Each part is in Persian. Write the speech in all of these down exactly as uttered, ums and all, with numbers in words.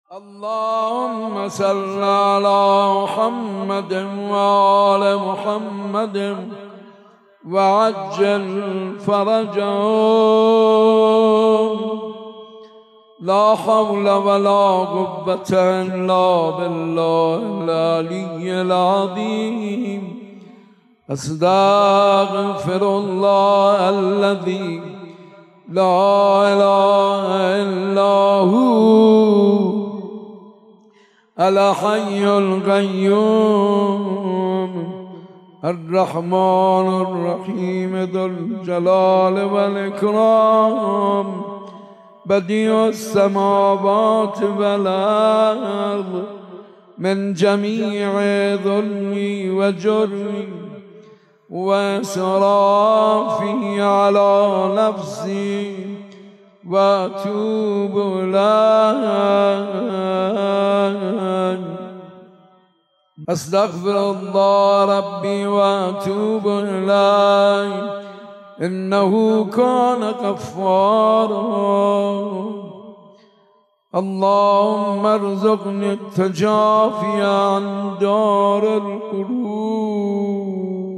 اللهم صل على محمد وآل محمد وعجل فرجهم. لا حول ولا قوة إلا بالله العلي العظيم. أستغفر الله الذي لا إله إلا هو الحي القيوم الرحمن الرحيم ذو الجلال والإكرام بديع السماوات والأرض من جميع ظلمي وجرمي وإسرافي على نفسي وأتوب إليه. أستغفر الله ربي وأتوب إليه إنه كان غفارا. اللهم ارزقني التجافي عن دار القلوب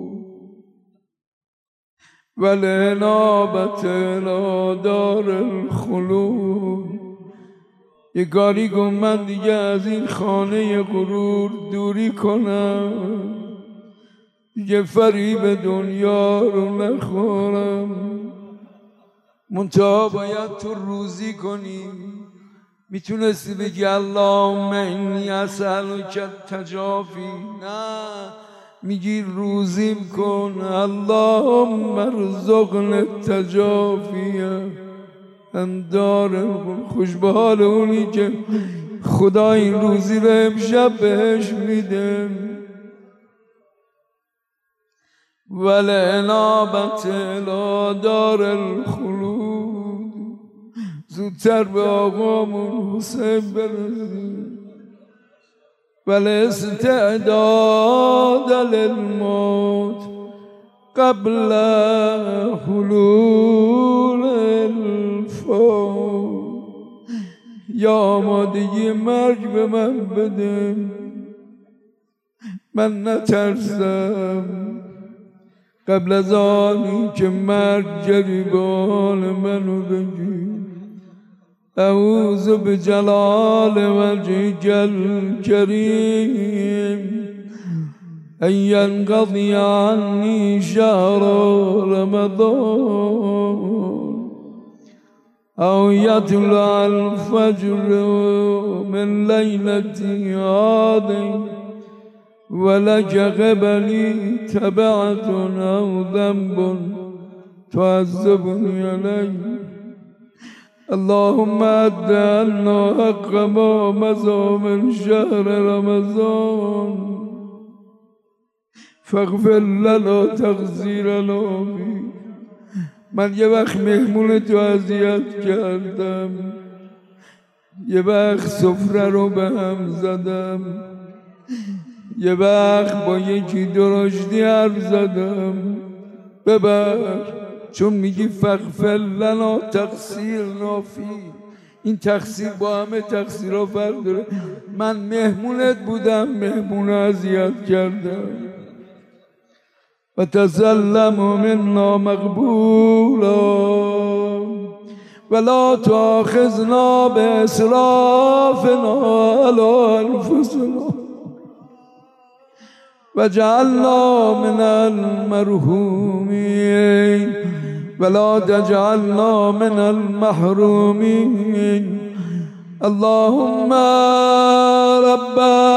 والإنابة إلى دار الخلود. یه کاری کن من دیگه از این خانه غرور دوری کنم، دیگه فریب دنیا رو نخورم. منتها باید تو روزی کنی. میتونستی بگی اللهم انی اسألک التجافی، نه میگی روزیم کن. اللهم ارزقنا التجافی اندار. خوش به حال اونی که خدا این روزی رو امشب بهش میده. والعنابت الی دار الخلود. زودتر به آقامون حسین برسیم. والاستعداد للموت قبل حلول الفوت. یا آمادگی مرگ به من بده، من نترسم قبل از آنی که مرگ گریبان منو بگیر. اعوذ بجلال وجهک الکریم ان ینقضی عنی شهر رمضان او یطلع الفجر من لیلتی هذه ولک قبلی تبعة او ذنب تعذبنی علیه. اللهم أد عنا حق ما مضى من شهر رمضان فاغفر لنا تقصیرنا فيه. من یه وقت مهمون تو اذیت کردم، یه وقت سفره رو به هم زدم، یه وقت با یکی درشتی حرف زدم. ببر، چون میگی فاغفر لنا تقصیرنا فیه. این تقصیر با همه تقصیرها فرق داره. من مهمونت بودم، مهمون اذیت کردم. و تسلم منا مقبولا ولا تؤاخذنا باسرافنا على انفسنا وجعلنا من المرحومين ولا تجعلنا من المحرومين. اللهم رب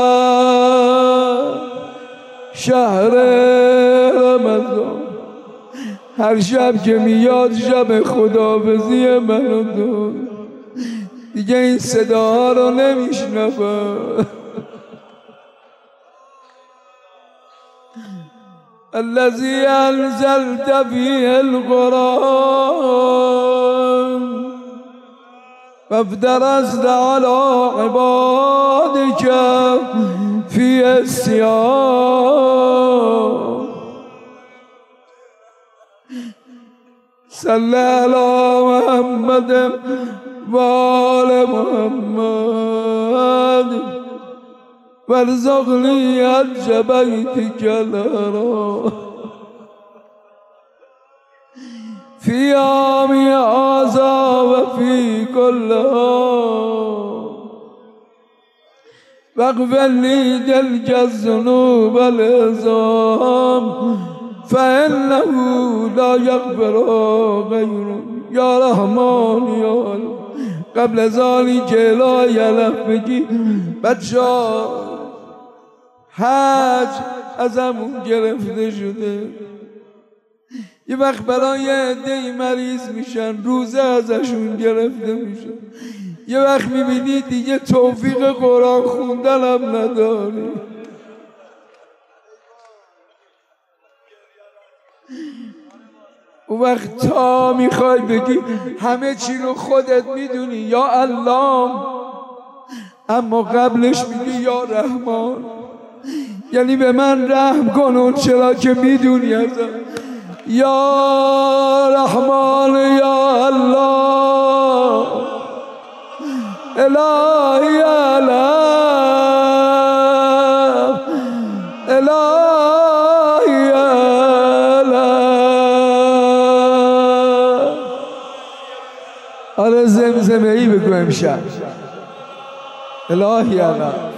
شهر رمضان. هر شب که میاد شب خداحافظی منو دار، دیگه این صداها رو نمیشنوم. الذي أنزلت فيه القرآن فافترست على عبادك في الصيام. صل على محمد وآل محمد وارزقني حج بيتك الحرام في عامي هذا وفي كل عام واغفر لي تلك الذنوب العظام فإنه لا يغفر غيره يا رحمن يا الله. قبل ذلك لا یلف بگی بچه حج ازمون گرفته شده، یه وقت برای عده‌ای مریض میشن روزه ازشون گرفته میشه، یه وقت میبینی دیگه توفیق قرآن خوندن هم نداری. اون وقت تا میخوای بگی همه چی رو خودت میدونی یا الله، اما قبلش میگی یا رحمان، یعنی به من رحم کن اون چرا که میدونی ازم. یا رحمان یا الله الهی علم الهی علم. آره زمزمه ای بگو امشب الهی علم.